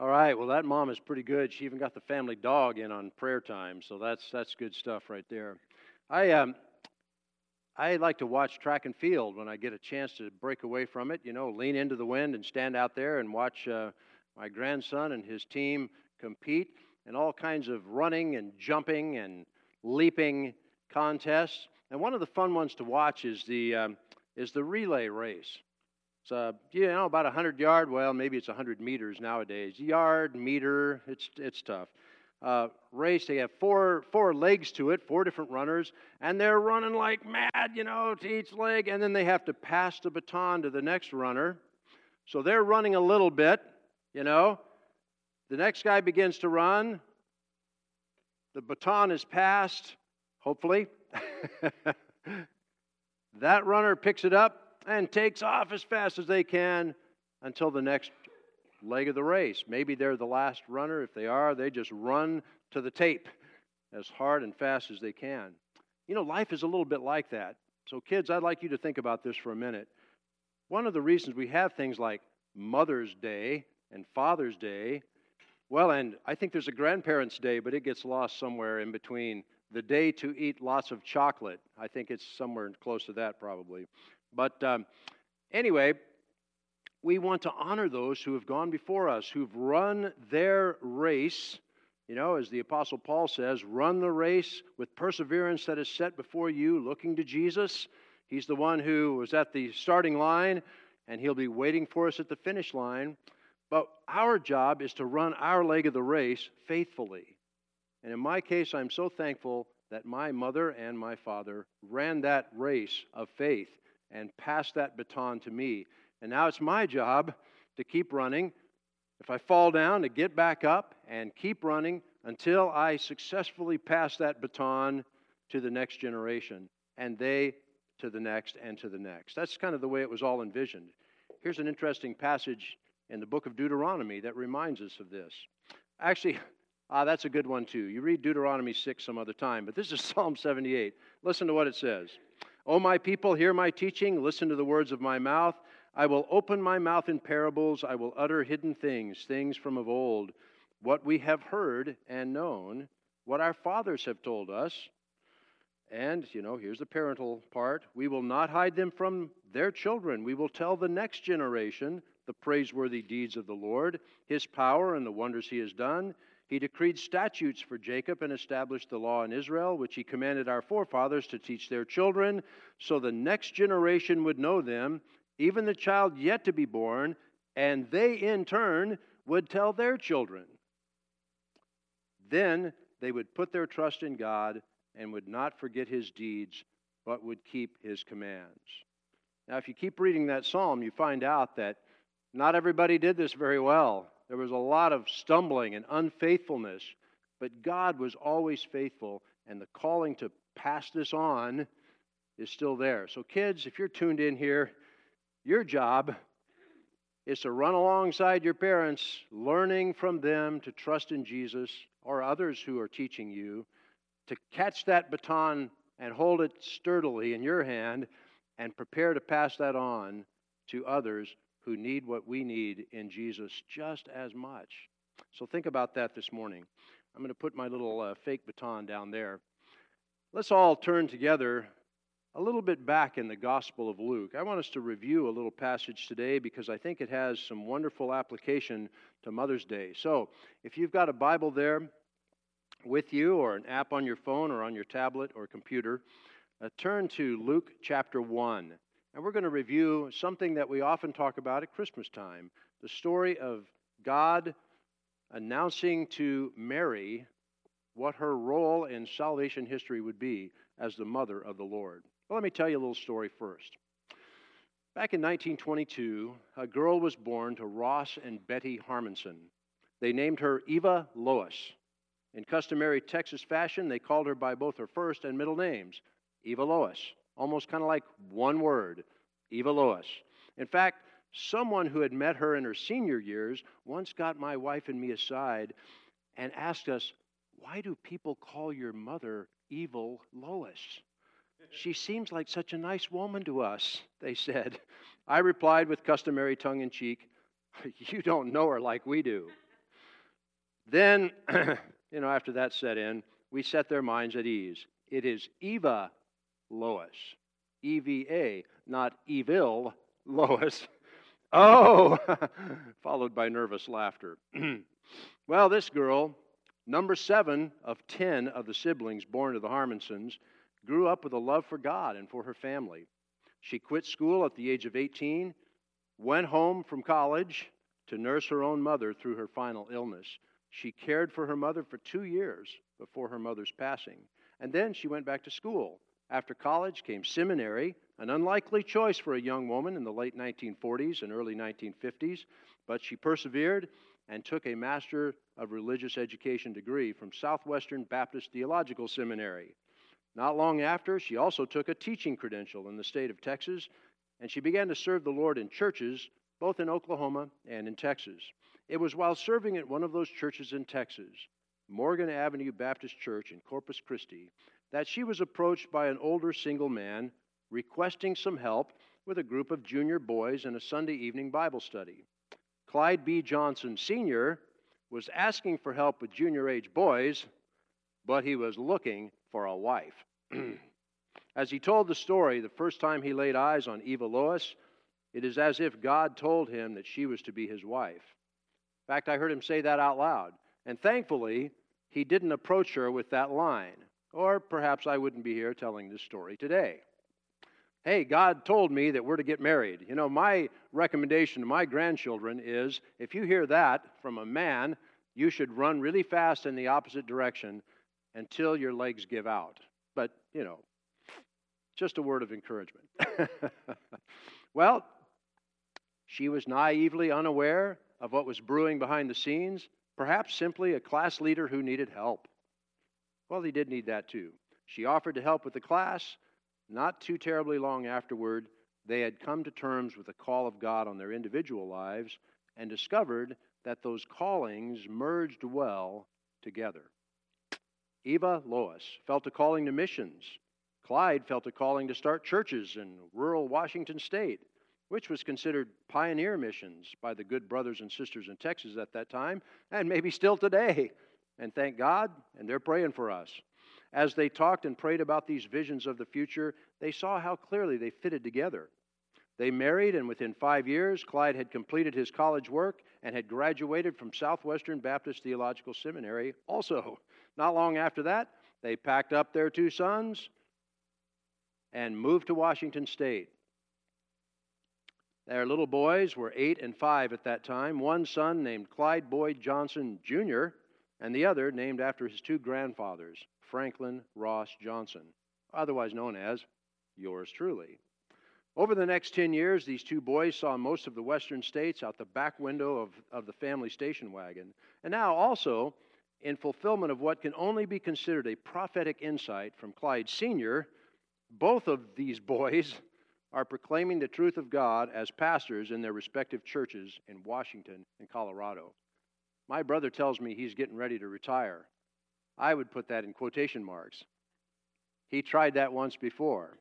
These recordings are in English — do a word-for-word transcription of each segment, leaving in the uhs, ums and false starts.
All right, well, that mom is pretty good. She even got the family dog in on prayer time, so that's that's good stuff right there. I um I like to watch track and field when I get a chance to break away from it. You know, lean into the wind and stand out there and watch uh, my grandson and his team compete in all kinds of running and jumping and leaping contests. And one of the fun ones to watch is the um, is the relay race. It's uh, you know about a hundred yard. Well, maybe it's a hundred meters nowadays. Yard, meter. It's it's tough. Uh, race. They have four four legs to it, four different runners, and they're running like mad, you know, to each leg, and then they have to pass the baton to the next runner. So they're running a little bit, you know. The next guy begins to run. The baton is passed, hopefully. That runner picks it up and takes off as fast as they can until the next leg of the race. Maybe they're the last runner. If they are, they just run to the tape as hard and fast as they can. You know, life is a little bit like that. So kids, I'd like you to think about this for a minute. One of the reasons we have things like Mother's Day and Father's Day, well, and I think there's a Grandparents' Day, but it gets lost somewhere in between. The day to eat lots of chocolate. I think it's somewhere close to that probably. But um, anyway, we want to honor those who have gone before us, who've run their race. You know, as the Apostle Paul says, run the race with perseverance that is set before you, looking to Jesus. He's the one who was at the starting line, and he'll be waiting for us at the finish line. But our job is to run our leg of the race faithfully. And in my case, I'm so thankful that my mother and my father ran that race of faith and passed that baton to me. And now it's my job to keep running. If I fall down, to get back up and keep running until I successfully pass that baton to the next generation, and they to the next and to the next. That's kind of the way it was all envisioned. Here's an interesting passage in the book of Deuteronomy that reminds us of this. Actually, ah, that's a good one too. You read Deuteronomy six some other time, but this is Psalm seventy-eight. Listen to what it says. O my people, hear my teaching, listen to the words of my mouth. I will open my mouth in parables, I will utter hidden things, things from of old, what we have heard and known, what our fathers have told us. And, you know, here's the parental part. We will not hide them from their children. We will tell the next generation the praiseworthy deeds of the Lord, his power and the wonders he has done. He decreed statutes for Jacob and established the law in Israel, which he commanded our forefathers to teach their children, so the next generation would know them, even the child yet to be born, and they in turn would tell their children. Then they would put their trust in God and would not forget his deeds, but would keep his commands. Now, if you keep reading that psalm, you find out that not everybody did this very well. There was a lot of stumbling and unfaithfulness, but God was always faithful, and the calling to pass this on is still there. So kids, if you're tuned in here, your job is to run alongside your parents, learning from them to trust in Jesus or others who are teaching you, to catch that baton and hold it sturdily in your hand and prepare to pass that on to others who need what we need in Jesus just as much. So think about that this morning. I'm going to put my little uh, fake baton down there. Let's all turn together a little bit back in the Gospel of Luke. I want us to review a little passage today because I think it has some wonderful application to Mother's Day. So if you've got a Bible there with you or an app on your phone or on your tablet or computer, uh, turn to Luke chapter one. And we're going to review something that we often talk about at Christmas time, the story of God announcing to Mary what her role in salvation history would be as the mother of the Lord. Well, let me tell you a little story first. Back in nineteen twenty-two, a girl was born to Ross and Betty Harmonson. They named her Eva Lois. In customary Texas fashion, they called her by both her first and middle names, Eva Lois. Almost kind of like one word, Eva Lois. In fact, someone who had met her in her senior years once got my wife and me aside and asked us, why do people call your mother Evil Lois? She seems like such a nice woman to us, they said. I replied with customary tongue-in-cheek, you don't know her like we do. Then, you know, after that set in, we set their minds at ease. It is Eva Lois, E V A, not evil Lois. Oh, followed by nervous laughter. Well, this girl, number seven of ten of the siblings born to the Harmonsons, grew up with a love for God and for her family. She quit school at the age of eighteen, went home from college to nurse her own mother through her final illness. She cared for her mother for two years before her mother's passing, and then she went back to school. After college came seminary, an unlikely choice for a young woman in the late nineteen forties and early nineteen fifties, but she persevered and took a Master of Religious Education degree from Southwestern Baptist Theological Seminary. Not long after, she also took a teaching credential in the state of Texas, and she began to serve the Lord in churches, both in Oklahoma and in Texas. It was while serving at one of those churches in Texas, Morgan Avenue Baptist Church in Corpus Christi, that she was approached by an older single man requesting some help with a group of junior boys in a Sunday evening Bible study. Clyde B. Johnson, Senior was asking for help with junior-age boys, but he was looking for a wife. As he told the story, the first time he laid eyes on Eva Lois, it is as if God told him that she was to be his wife. In fact, I heard him say that out loud. And thankfully, he didn't approach her with that line. Or perhaps I wouldn't be here telling this story today. Hey, God told me that we're to get married. You know, my recommendation to my grandchildren is, if you hear that from a man, you should run really fast in the opposite direction until your legs give out. But, you know, just a word of encouragement. Well, she was naively unaware of what was brewing behind the scenes, perhaps simply a class leader who needed help. Well, he did need that too. She offered to help with the class. Not too terribly long afterward, they had come to terms with the call of God on their individual lives and discovered that those callings merged well together. Eva Lois felt a calling to missions. Clyde felt a calling to start churches in rural Washington state, which was considered pioneer missions by the good brothers and sisters in Texas at that time, and maybe still today. And thank God, and they're praying for us. As they talked and prayed about these visions of the future, they saw how clearly they fitted together. They married, and within five years, Clyde had completed his college work and had graduated from Southwestern Baptist Theological Seminary also. Not long after that, they packed up their two sons and moved to Washington State. Their little boys were eight and five at that time. One son named Clyde Boyd Johnson, Junior, and the other named after his two grandfathers, Franklin Ross Johnson, otherwise known as yours truly. Over the next ten years, these two boys saw most of the western states out the back window of, of the family station wagon. And now also, in fulfillment of what can only be considered a prophetic insight from Clyde Senior, both of these boys are proclaiming the truth of God as pastors in their respective churches in Washington and Colorado. My brother tells me he's getting ready to retire. I would put that in quotation marks. He tried that once before.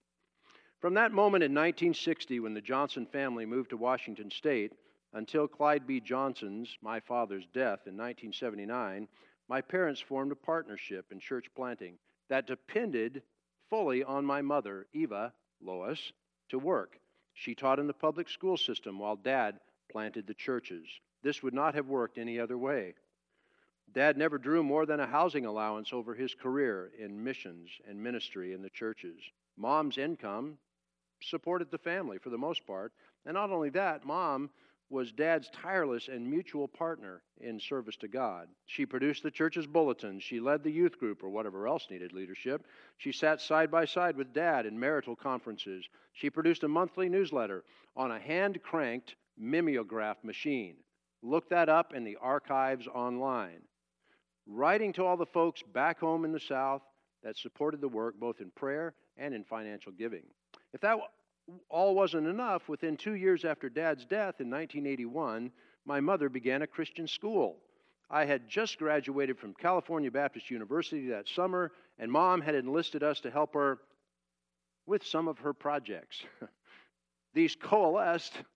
From that moment in nineteen sixty, when the Johnson family moved to Washington State, until Clyde B. Johnson's, my father's, death in nineteen seventy-nine, my parents formed a partnership in church planting that depended fully on my mother, Eva Lois, to work. She taught in the public school system while Dad planted the churches. This would not have worked any other way. Dad never drew more than a housing allowance over his career in missions and ministry in the churches. Mom's income supported the family for the most part. And not only that, Mom was Dad's tireless and mutual partner in service to God. She produced the church's bulletins. She led the youth group or whatever else needed leadership. She sat side by side with Dad in marital conferences. She produced a monthly newsletter on a hand-cranked mimeograph machine. Look that up in the archives online. Writing to all the folks back home in the South that supported the work both in prayer and in financial giving. If that all wasn't enough, within two years after Dad's death in nineteen eighty-one, my mother began a Christian school. I had just graduated from California Baptist University that summer, and Mom had enlisted us to help her with some of her projects. These coalesced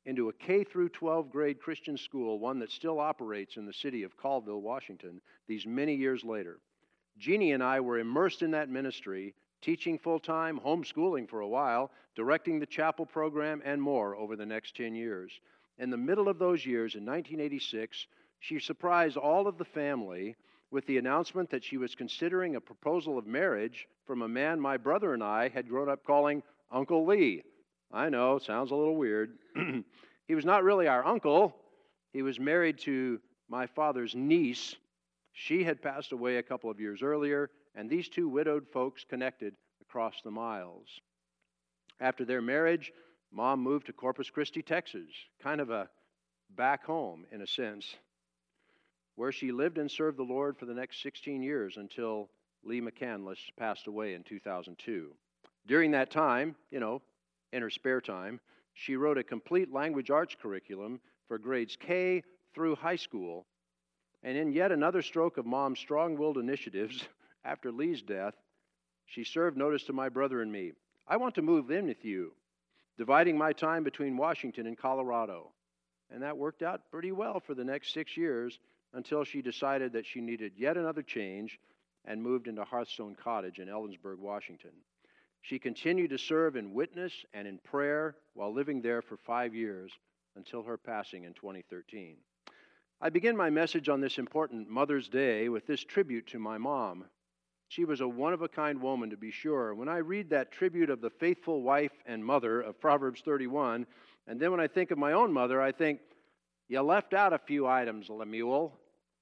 into a K through twelve grade Christian school, one that still operates in the city of Colville, Washington, these many years later. Jeannie and I were immersed in that ministry, teaching full-time, homeschooling for a while, directing the chapel program, and more over the next ten years. In the middle of those years, in nineteen eighty-six, she surprised all of the family with the announcement that she was considering a proposal of marriage from a man my brother and I had grown up calling Uncle Lee. I know, sounds a little weird. He was not really our uncle. He was married to my father's niece. She had passed away a couple of years earlier, and these two widowed folks connected across the miles. After their marriage, Mom moved to Corpus Christi, Texas, kind of a back home in a sense, where she lived and served the Lord for the next sixteen years until Lee McCandless passed away in two thousand two. During that time, you know, in her spare time, she wrote a complete language arts curriculum for grades K through high school. And in yet another stroke of Mom's strong-willed initiatives, after Lee's death, she served notice to my brother and me. I want to move in with you, dividing my time between Washington and Colorado. And that worked out pretty well for the next six years until she decided that she needed yet another change and moved into Hearthstone Cottage in Ellensburg, Washington. She continued to serve in witness and in prayer while living there for five years until her passing in twenty thirteen. I begin my message on this important Mother's Day with this tribute to my mom. She was a one-of-a-kind woman, to be sure. When I read that tribute of the faithful wife and mother of Proverbs thirty-one, and then when I think of my own mother, I think, you left out a few items, Lemuel.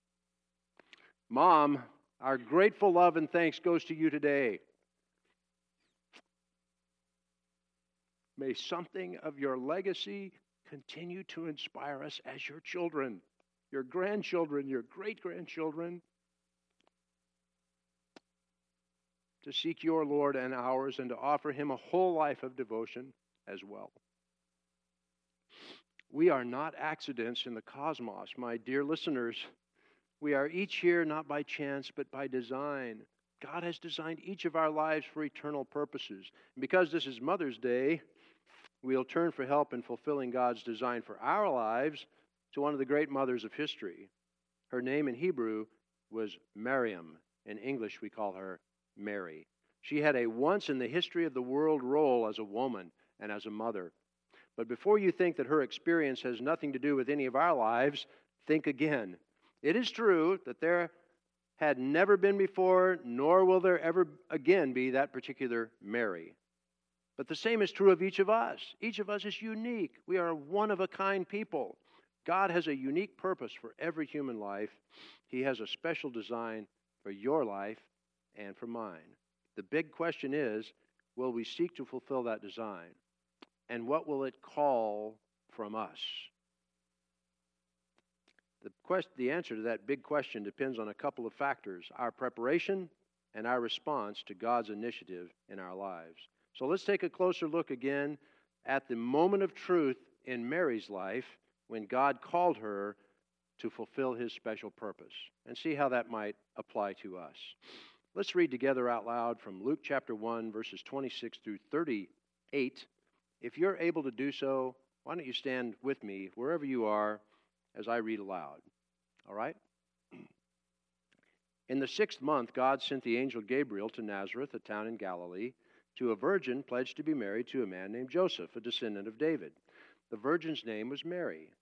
Mom, our grateful love and thanks goes to you today. May something of your legacy continue to inspire us as your children, your grandchildren, your great-grandchildren, to seek your Lord and ours and to offer him a whole life of devotion as well. We are not accidents in the cosmos, my dear listeners. We are each here not by chance, but by design. God has designed each of our lives for eternal purposes. And because this is Mother's Day, we'll turn for help in fulfilling God's design for our lives to one of the great mothers of history. Her name in Hebrew was Miriam. In English, we call her Mary. She had a once in the history of the world role as a woman and as a mother. But before you think that her experience has nothing to do with any of our lives, think again. It is true that there had never been before, nor will there ever again be that particular Mary. But the same is true of each of us. Each of us is unique. We are one-of-a-kind people. God has a unique purpose for every human life. He has a special design for your life and for mine. The big question is, will we seek to fulfill that design? And what will it call from us? The, quest- the answer to that big question depends on a couple of factors: our preparation and our response to God's initiative in our lives. So let's take a closer look again at the moment of truth in Mary's life when God called her to fulfill his special purpose, and see how that might apply to us. Let's read together out loud from Luke chapter one, verses twenty-six through thirty-eight. If you're able to do so, why don't you stand with me wherever you are as I read aloud. All right? In the sixth month, God sent the angel Gabriel to Nazareth, a town in Galilee, to a virgin pledged to be married to a man named Joseph, a descendant of David. The virgin's name was Mary.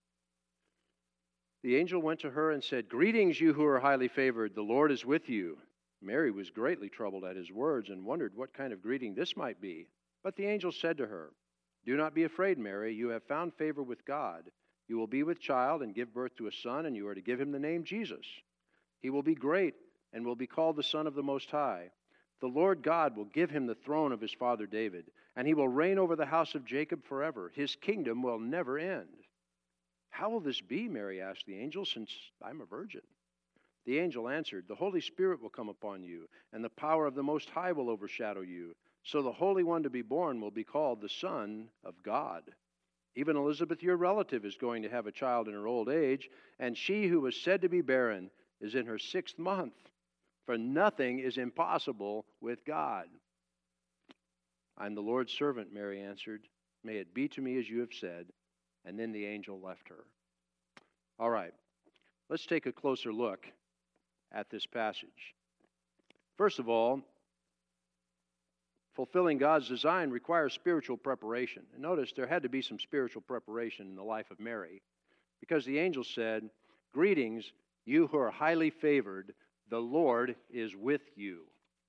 The angel went to her and said, "Greetings, you who are highly favored. The Lord is with you." Mary was greatly troubled at his words and wondered what kind of greeting this might be. But the angel said to her, "Do not be afraid, Mary. You have found favor with God. You will be with child and give birth to a son, and you are to give him the name Jesus. He will be great and will be called the Son of the Most High. The Lord God will give him the throne of his father David, and he will reign over the house of Jacob forever. His kingdom will never end." "How will this be?" Mary asked the angel, "since I'm a virgin?" The angel answered, "The Holy Spirit will come upon you, and the power of the Most High will overshadow you. So the Holy One to be born will be called the Son of God. Even Elizabeth, your relative, is going to have a child in her old age, and she who was said to be barren is in her sixth month. For nothing is impossible with God." "I'm the Lord's servant," Mary answered. "May it be to me as you have said." And then the angel left her. All right, let's take a closer look at this passage. First of all, fulfilling God's design requires spiritual preparation. And notice there had to be some spiritual preparation in the life of Mary, because the angel said, "Greetings, you who are highly favored, the Lord is with you."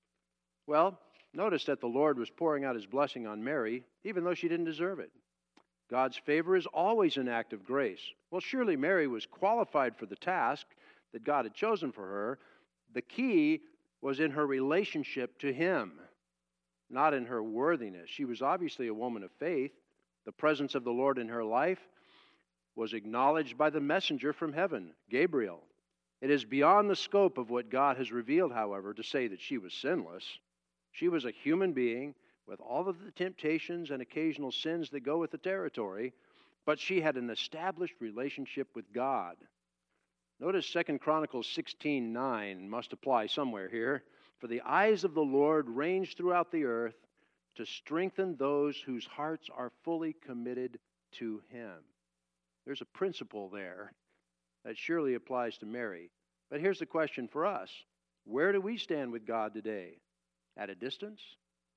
Well, notice that the Lord was pouring out his blessing on Mary, even though she didn't deserve it. God's favor is always an act of grace. Well, surely Mary was qualified for the task that God had chosen for her. The key was in her relationship to him, not in her worthiness. She was obviously a woman of faith. The presence of the Lord in her life was acknowledged by the messenger from heaven, Gabriel. It is beyond the scope of what God has revealed, however, to say that she was sinless. She was a human being with all of the temptations and occasional sins that go with the territory, but she had an established relationship with God. Notice Second Chronicles sixteen nine must apply somewhere here. "For the eyes of the Lord range throughout the earth to strengthen those whose hearts are fully committed to him." There's a principle there that surely applies to Mary. But here's the question for us. Where do we stand with God today? At a distance?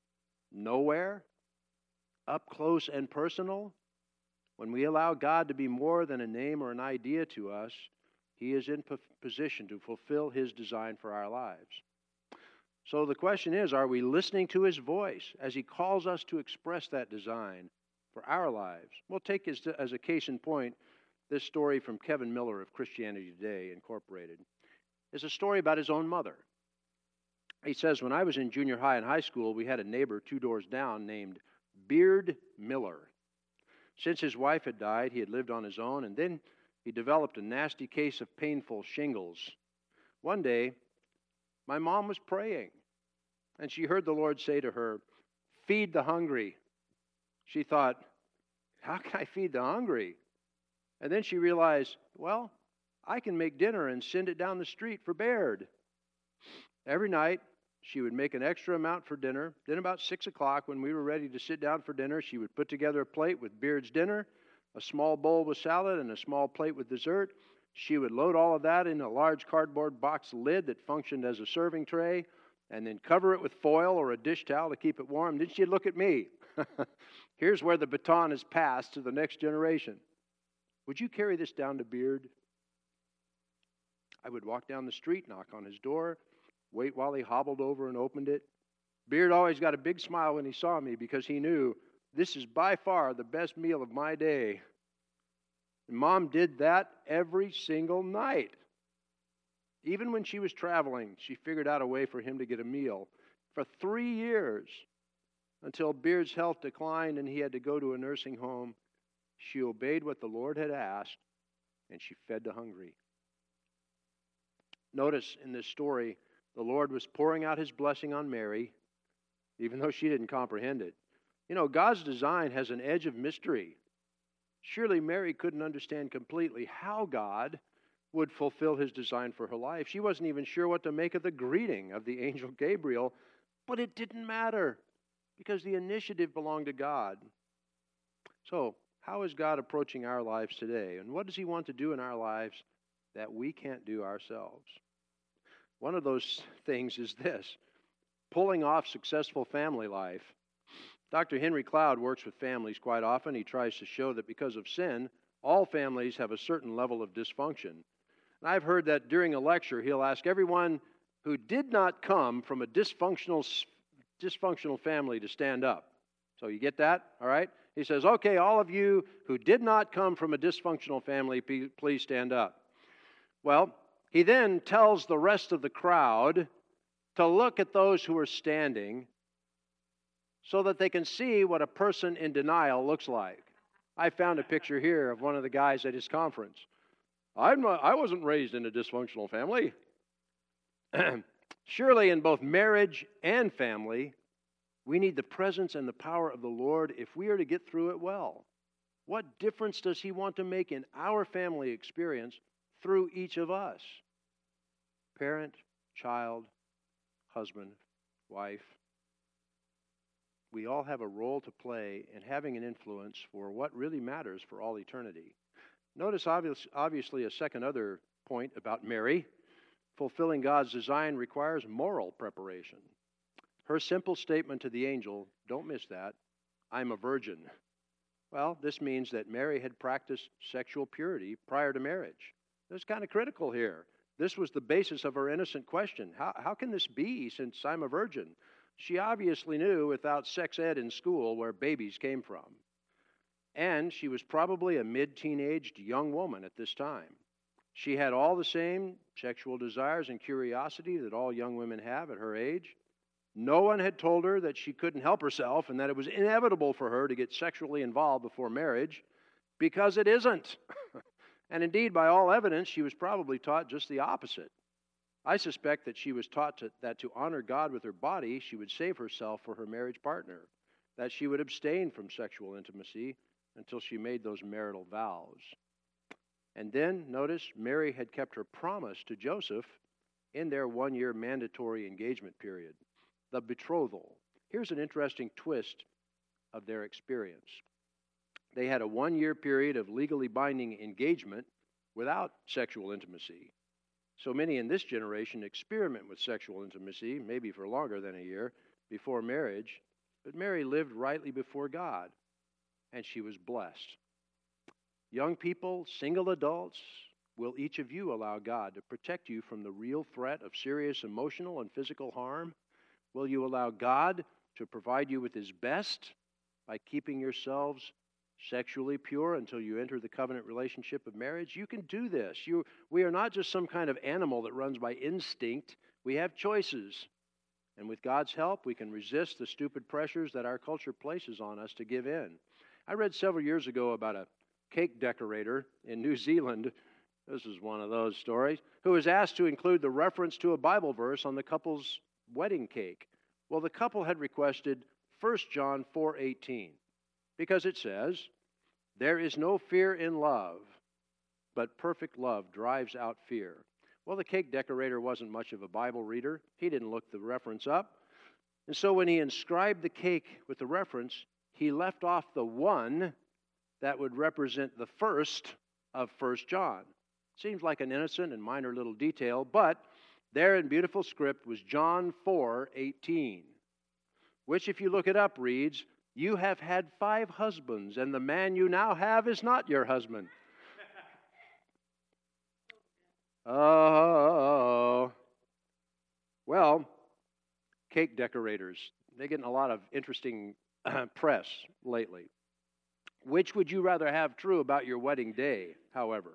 Nowhere? Up close and personal? When we allow God to be more than a name or an idea to us, he is in position to fulfill his design for our lives. So the question is, are we listening to his voice as he calls us to express that design for our lives? We'll take as, as a case in point this story from Kevin Miller of Christianity Today, Incorporated. It's a story about his own mother. He says, "When I was in junior high and high school, we had a neighbor two doors down named Beard Miller. Since his wife had died, he had lived on his own, and then he developed a nasty case of painful shingles. One day, my mom was praying, and she heard the Lord say to her, 'Feed the hungry.' She thought, 'How can I feed the hungry?' And then she realized, well, I can make dinner and send it down the street for Baird. Every night, she would make an extra amount for dinner. Then about six o'clock, when we were ready to sit down for dinner, she would put together a plate with Beard's dinner, a small bowl with salad, and a small plate with dessert. She would load all of that in a large cardboard box lid that functioned as a serving tray, and then cover it with foil or a dish towel to keep it warm. Then she'd look at me. Here's where the baton is passed to the next generation. Would you carry this down to Beard?' I would walk down the street, knock on his door, wait while he hobbled over and opened it. Beard always got a big smile when he saw me because he knew this is by far the best meal of my day. And Mom did that every single night. Even when she was traveling, she figured out a way for him to get a meal for three years until Beard's health declined and he had to go to a nursing home. She obeyed what the Lord had asked, and she fed the hungry." Notice in this story, the Lord was pouring out his blessing on Mary, even though she didn't comprehend it. You know, God's design has an edge of mystery. Surely Mary couldn't understand completely how God would fulfill his design for her life. She wasn't even sure what to make of the greeting of the angel Gabriel, but it didn't matter because the initiative belonged to God. So, how is God approaching our lives today? And what does he want to do in our lives that we can't do ourselves? One of those things is this: pulling off successful family life. Doctor Henry Cloud works with families quite often. He tries to show that because of sin, all families have a certain level of dysfunction. And I've heard that during a lecture, he'll ask everyone who did not come from a dysfunctional, dysfunctional family to stand up. So you get that? All right? He says, okay, all of you who did not come from a dysfunctional family, please stand up. Well, he then tells the rest of the crowd to look at those who are standing so that they can see what a person in denial looks like. I found a picture here of one of the guys at his conference. I'm not, I wasn't raised in a dysfunctional family. Surely in both marriage and family, we need the presence and the power of the Lord if we are to get through it well. What difference does he want to make in our family experience through each of us? Parent, child, husband, wife. we all have a role to play in having an influence for what really matters for all eternity. Notice obvious, obviously a second other point about Mary. Fulfilling God's design requires moral preparation. Her simple statement to the angel, don't miss that, I'm a virgin. Well, this means that Mary had practiced sexual purity prior to marriage. That's kind of critical here. This was the basis of her innocent question. How, how can this be since I'm a virgin? She obviously knew without sex ed in school where babies came from. And she was probably a mid-teenaged young woman at this time. She had all the same sexual desires and curiosity that all young women have at her age. No one had told her that she couldn't help herself and that it was inevitable for her to get sexually involved before marriage, because it isn't. And indeed, by all evidence, she was probably taught just the opposite. I suspect that she was taught to, that to honor God with her body, she would save herself for her marriage partner, that she would abstain from sexual intimacy until she made those marital vows. And then, notice, Mary had kept her promise to Joseph in their one-year mandatory engagement period, the betrothal. Here's an interesting twist of their experience. They had a one-year period of legally binding engagement without sexual intimacy. So many in this generation experiment with sexual intimacy, maybe for longer than a year, before marriage. But Mary lived rightly before God, and she was blessed. Young people, single adults, will each of you allow God to protect you from the real threat of serious emotional and physical harm? Will you allow God to provide you with His best by keeping yourselves sexually pure until you enter the covenant relationship of marriage? You can do this. You, we are not just some kind of animal that runs by instinct. We have choices. And with God's help, we can resist the stupid pressures that our culture places on us to give in. I read several years ago about a cake decorator in New Zealand, this is one of those stories, who was asked to include the reference to a Bible verse on the couple's wedding cake. Well, the couple had requested First John four eighteen, because it says, there is no fear in love, but perfect love drives out fear. Well, the cake decorator wasn't much of a Bible reader. He didn't look the reference up. And so when he inscribed the cake with the reference, he left off the one that would represent the first of First John. Seems like an innocent and minor little detail, but there in beautiful script was John four eighteen, which, if you look it up, reads, you have had five husbands, and the man you now have is not your husband. Oh, well, cake decorators, they're getting a lot of interesting press lately. Which would you rather have true about your wedding day, however?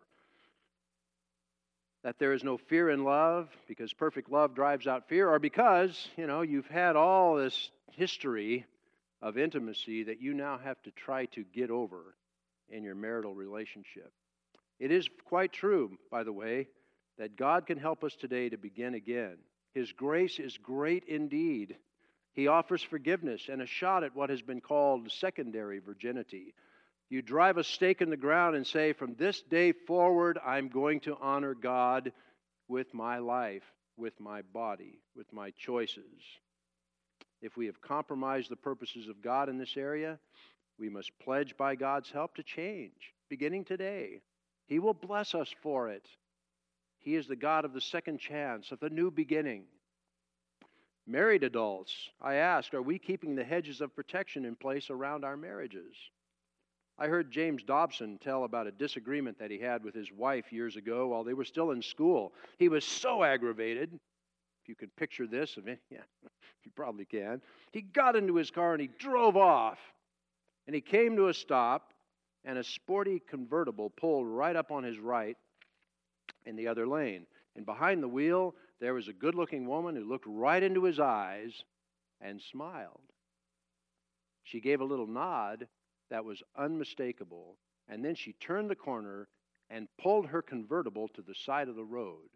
That there is no fear in love because perfect love drives out fear, or because, you know, you've had all this history of intimacy that you now have to try to get over in your marital relationship. It is quite true, by the way, that God can help us today to begin again. His grace is great indeed. He offers forgiveness and a shot at what has been called secondary virginity. You drive a stake in the ground and say, from this day forward, I'm going to honor God with my life, with my body, with my choices. If we have compromised the purposes of God in this area, we must pledge by God's help to change, beginning today. He will bless us for it. He is the God of the second chance, of the new beginning. Married adults, I ask, are we keeping the hedges of protection in place around our marriages? I heard James Dobson tell about a disagreement that he had with his wife years ago while they were still in school. He was so aggravated. If you could picture this, I mean, yeah, you probably can. He got into his car and he drove off. And he came to a stop, and a sporty convertible pulled right up on his right in the other lane. And behind the wheel, there was a good-looking woman who looked right into his eyes and smiled. She gave a little nod that was unmistakable, and then she turned the corner and pulled her convertible to the side of the road.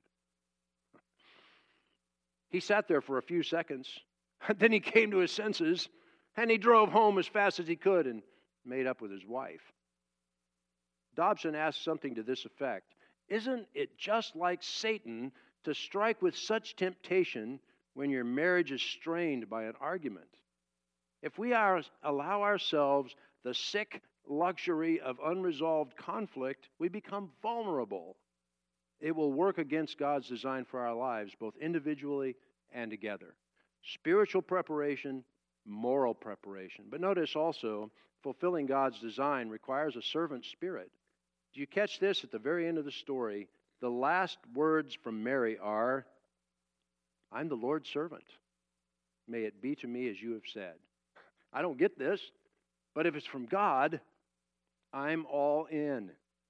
He sat there for a few seconds, then he came to his senses, and he drove home as fast as he could and made up with his wife. Dobson asked something to this effect: isn't it just like Satan to strike with such temptation when your marriage is strained by an argument? If we are, allow ourselves the sick luxury of unresolved conflict, we become vulnerable. It will work against God's design for our lives, both individually and together. Spiritual preparation, moral preparation. But notice also, fulfilling God's design requires a servant spirit. Do you catch this at the very end of the story? The last words from Mary are, I'm the Lord's servant. May it be to me as you have said. I don't get this, but if it's from God, I'm all in.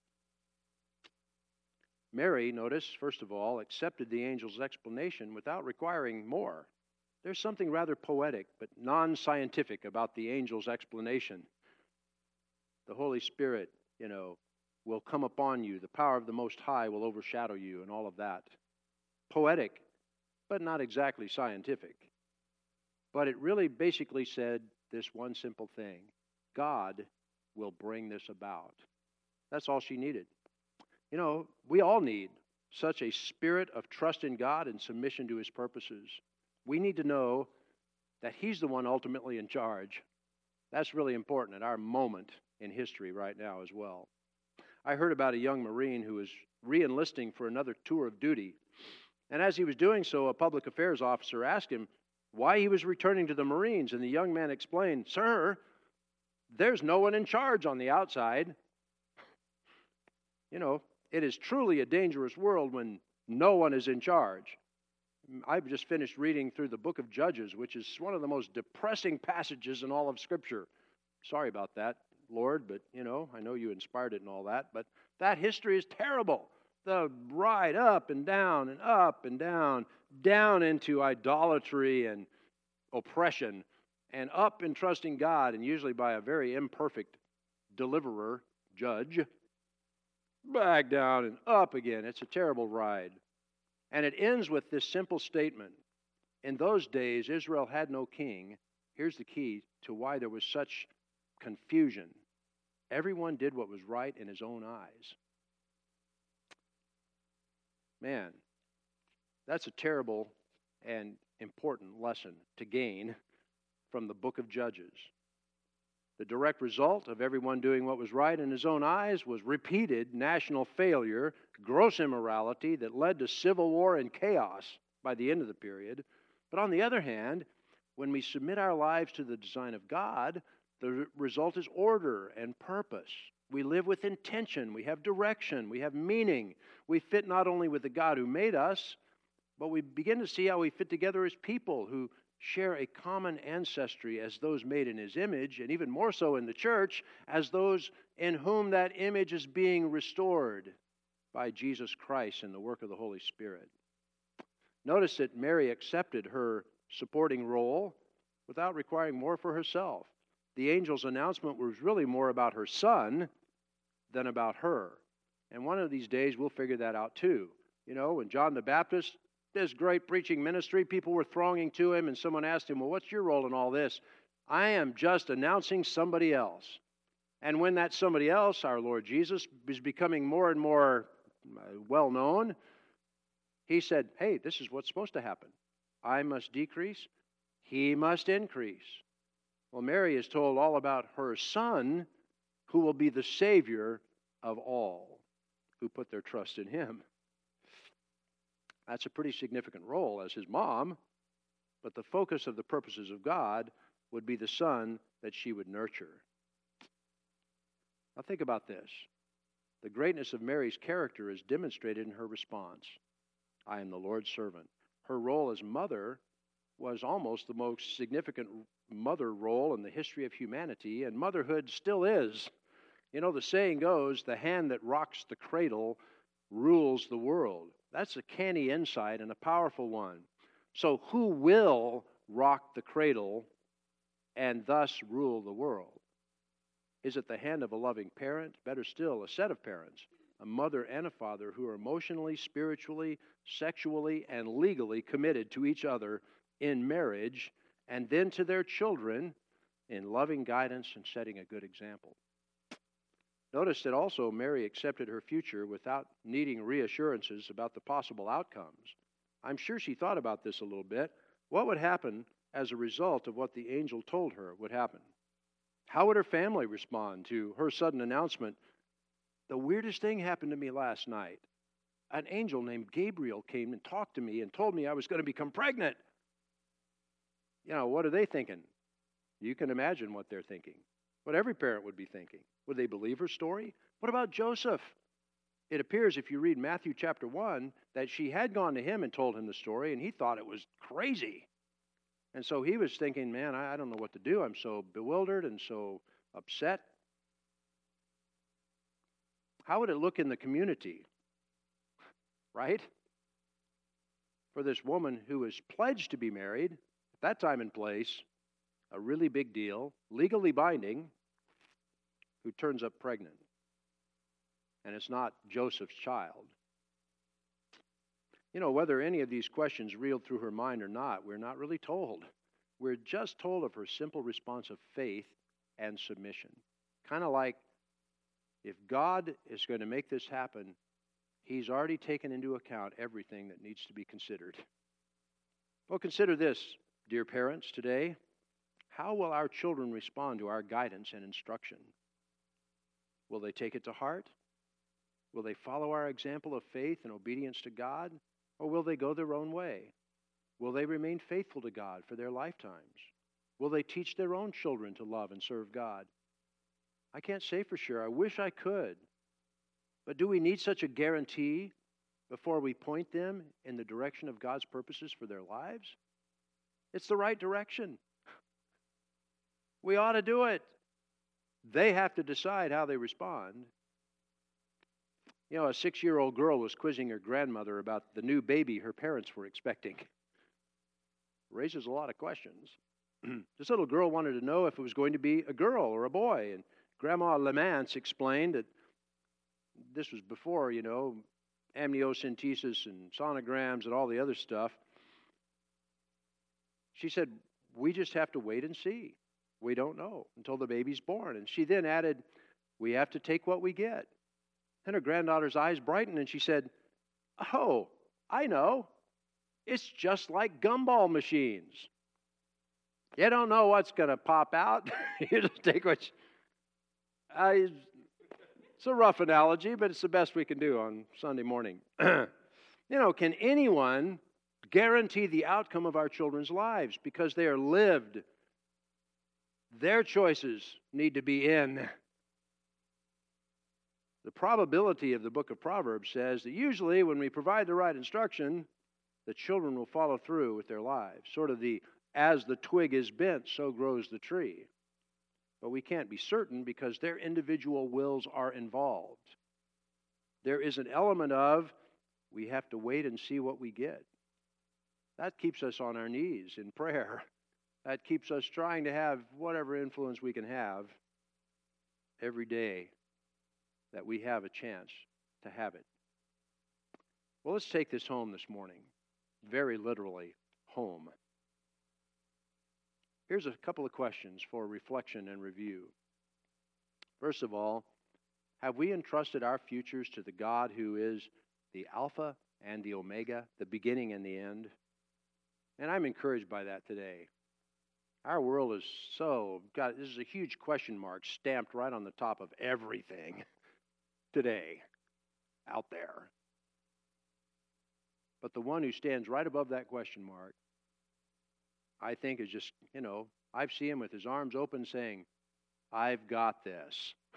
Mary, notice, first of all, accepted the angel's explanation without requiring more. There's something rather poetic but non-scientific about the angel's explanation. The Holy Spirit, you know, will come upon you. The power of the Most High will overshadow you and all of that. Poetic, but not exactly scientific. But it really basically said this one simple thing. God will bring this about. That's all she needed. You know, we all need such a spirit of trust in God and submission to His purposes. We need to know that He's the one ultimately in charge. That's really important at our moment in history right now as well. I heard about a young Marine who was re-enlisting for another tour of duty. And as he was doing so, a public affairs officer asked him why he was returning to the Marines. And the young man explained, Sir, there's no one in charge on the outside. You know, it is truly a dangerous world when no one is in charge. I've just finished reading through the book of Judges, which is one of the most depressing passages in all of Scripture. Sorry about that, Lord, but, you know, I know you inspired it and all that, but that history is terrible. The ride up and down and up and down, down into idolatry and oppression, and up in trusting God, and usually by a very imperfect deliverer, judge, back down and up again. It's a terrible ride. And it ends with this simple statement. In those days, Israel had no king. Here's the key to why there was such confusion. Everyone did what was right in his own eyes. Man, that's a terrible and important lesson to gain from the book of Judges. The direct result of everyone doing what was right in his own eyes was repeated national failure, gross immorality that led to civil war and chaos by the end of the period. But on the other hand, when we submit our lives to the design of God, the result is order and purpose. We live with intention. We have direction. We have meaning. We fit not only with the God who made us, but we begin to see how we fit together as people who share a common ancestry as those made in His image, and even more so in the church, as those in whom that image is being restored by Jesus Christ and the work of the Holy Spirit. Notice that Mary accepted her supporting role without requiring more for herself. The angel's announcement was really more about her son than about her. And one of these days we'll figure that out too. You know, when John the Baptist, this great preaching ministry, people were thronging to him, and someone asked him, well, what's your role in all this? I am just announcing somebody else. And when that somebody else, our Lord Jesus, is becoming more and more well-known, He said, hey, this is what's supposed to happen. I must decrease, He must increase. Well, Mary is told all about her son, who will be the Savior of all who put their trust in Him. That's a pretty significant role as His mom, but the focus of the purposes of God would be the son that she would nurture. Now think about this. The greatness of Mary's character is demonstrated in her response. I am the Lord's servant. Her role as mother was almost the most significant mother role in the history of humanity, and motherhood still is. You know, the saying goes, the hand that rocks the cradle rules the world. That's a canny insight and a powerful one. So who will rock the cradle and thus rule the world? Is it the hand of a loving parent? Better still, a set of parents, a mother and a father who are emotionally, spiritually, sexually, and legally committed to each other in marriage, and then to their children in loving guidance and setting a good example. Notice that also Mary accepted her future without needing reassurances about the possible outcomes. I'm sure she thought about this a little bit. What would happen as a result of what the angel told her would happen? How would her family respond to her sudden announcement? The weirdest thing happened to me last night. An angel named Gabriel came and talked to me and told me I was going to become pregnant. You know, what are they thinking? You can imagine what they're thinking. What every parent would be thinking. Would they believe her story? What about Joseph? It appears, if you read Matthew chapter one, that she had gone to him and told him the story, and he thought it was crazy. And so he was thinking, man, I don't know what to do. I'm so bewildered and so upset. How would it look in the community? Right? For this woman who was pledged to be married, at that time and place, a really big deal, legally binding, who turns up pregnant. And it's not Joseph's child. You know, whether any of these questions reeled through her mind or not, we're not really told. We're just told of her simple response of faith and submission. Kind of like, if God is going to make this happen, He's already taken into account everything that needs to be considered. Well, consider this, dear parents, today. How will our children respond to our guidance and instruction? Will they take it to heart? Will they follow our example of faith and obedience to God? Or will they go their own way? Will they remain faithful to God for their lifetimes? Will they teach their own children to love and serve God? I can't say for sure. I wish I could. But do we need such a guarantee before we point them in the direction of God's purposes for their lives? It's the right direction. We ought to do it. They have to decide how they respond. You know, a six-year-old girl was quizzing her grandmother about the new baby her parents were expecting. Raises a lot of questions. This little girl wanted to know if it was going to be a girl or a boy, and Grandma Lamance explained that this was before, you know, amniocentesis and sonograms and all the other stuff. She said, we just have to wait and see. We don't know until the baby's born. And she then added, we have to take what we get. And her granddaughter's eyes brightened, and she said, oh, I know. It's just like gumball machines. You don't know what's going to pop out. You just take what you... I, it's a rough analogy, but it's the best we can do on Sunday morning. You know, can anyone guarantee the outcome of our children's lives because they are lived? Their choices need to be in. The probability of the book of Proverbs says that usually when we provide the right instruction, the children will follow through with their lives. Sort of the, as the twig is bent, so grows the tree. But we can't be certain because their individual wills are involved. There is an element of, we have to wait and see what we get. That keeps us on our knees in prayer. That keeps us trying to have whatever influence we can have every day that we have a chance to have it. Well, let's take this home this morning. Very literally, home. Here's a couple of questions for reflection and review. First of all, have we entrusted our futures to the God who is the Alpha and the Omega, the beginning and the end? And I'm encouraged by that today. Our world is so, God, this is a huge question mark stamped right on the top of everything today out there. But the one who stands right above that question mark, I think is just, you know, I see him with his arms open saying, I've got this.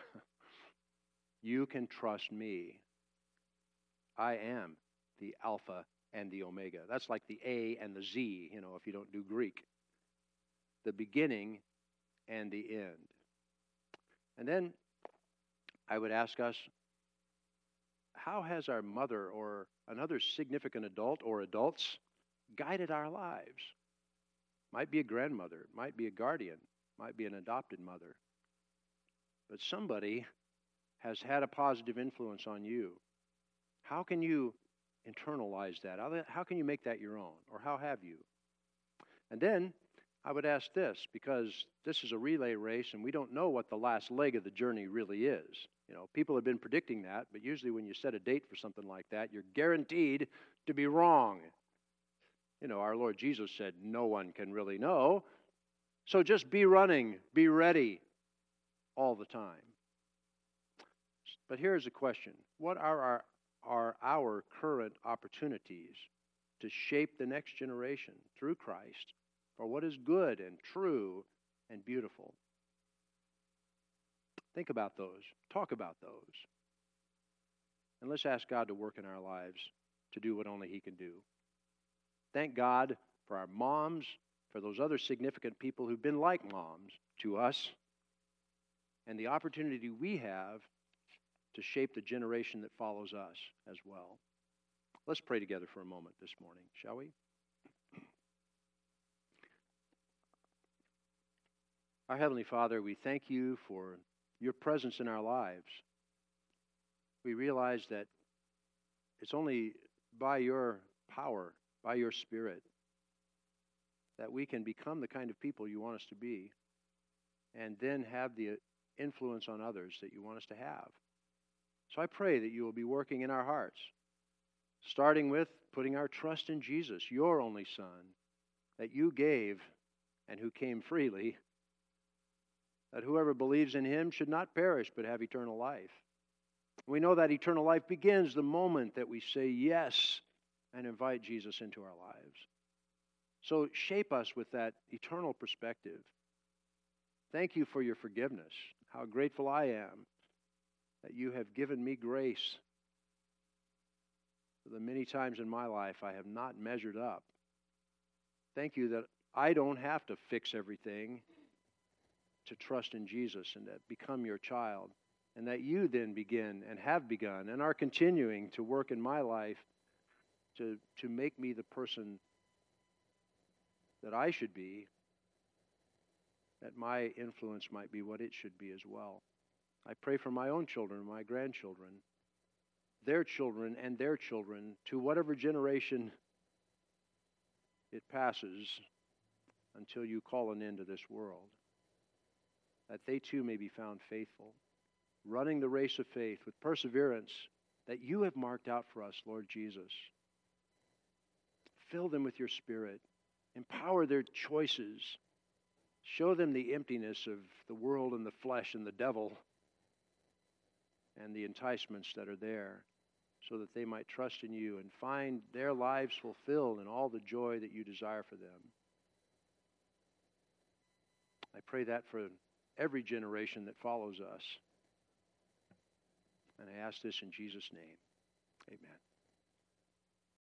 You can trust me. I am the Alpha and the Omega. That's like the A and the Z, you know, if you don't do Greek. The beginning and the end. And then I would ask us, how has our mother or another significant adult or adults guided our lives? Might be a grandmother, might be a guardian, might be an adopted mother. But somebody has had a positive influence on you. How can you internalize that? How can you make that your own? Or how have you? And then I would ask this, because this is a relay race and we don't know what the last leg of the journey really is. You know, people have been predicting that, but usually when you set a date for something like that, you're guaranteed to be wrong. You know, our Lord Jesus said no one can really know. So just be running, be ready all the time. But here's a question. What are our, are our current opportunities to shape the next generation through Christ for what is good and true and beautiful? Think about those. Talk about those. And let's ask God to work in our lives to do what only He can do. Thank God for our moms, for those other significant people who've been like moms to us, and the opportunity we have to shape the generation that follows us as well. Let's pray together for a moment this morning, shall we? Our Heavenly Father, we thank you for your presence in our lives. We realize that it's only by your power, by your Spirit, that we can become the kind of people you want us to be, and then have the influence on others that you want us to have. So I pray that you will be working in our hearts, starting with putting our trust in Jesus, your only Son, that you gave and who came freely, that whoever believes in him should not perish but have eternal life. We know that eternal life begins the moment that we say yes and invite Jesus into our lives. So shape us with that eternal perspective. Thank you for your forgiveness. How grateful I am that you have given me grace for the many times in my life I have not measured up. Thank you that I don't have to fix everything to trust in Jesus and to become your child, and that you then begin and have begun and are continuing to work in my life to, to make me the person that I should be, that my influence might be what it should be as well. I pray for my own children, my grandchildren, their children and their children, to whatever generation it passes until you call an end to this world, that they too may be found faithful, running the race of faith with perseverance that you have marked out for us, Lord Jesus. Fill them with your Spirit. Empower their choices. Show them the emptiness of the world and the flesh and the devil and the enticements that are there, so that they might trust in you and find their lives fulfilled in all the joy that you desire for them. I pray that for every generation that follows us. And I ask this in Jesus' name. Amen.